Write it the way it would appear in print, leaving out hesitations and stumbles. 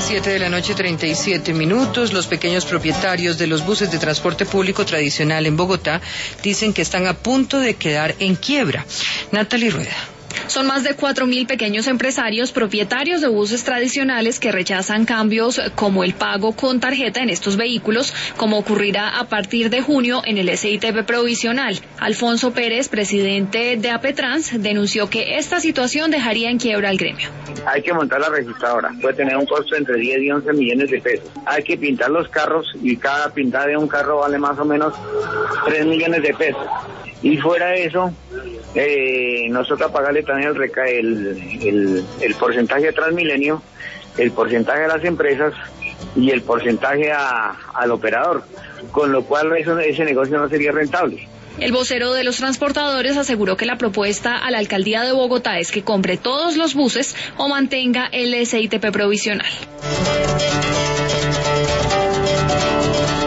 7:37 p.m. Los pequeños propietarios de los buses de transporte público tradicional en Bogotá dicen que están a punto de quedar en quiebra. Natalie Rueda. Son más de 4.000 pequeños empresarios propietarios de buses tradicionales que rechazan cambios como el pago con tarjeta en estos vehículos, como ocurrirá a partir de junio en el SITP provisional. Alfonso Pérez, presidente de APETRANS, denunció que esta situación dejaría en quiebra al gremio. Hay que montar la registradora, puede tener un costo entre 10 y 11 millones de pesos. Hay que pintar los carros y cada pintada de un carro vale más o menos 3 millones de pesos. Y fuera de eso, nos toca pagarle también el porcentaje de Transmilenio, el porcentaje de las empresas y el porcentaje al operador, con lo cual ese negocio no sería rentable. El vocero de los transportadores aseguró que la propuesta a la alcaldía de Bogotá es que compre todos los buses o mantenga el SITP provisional.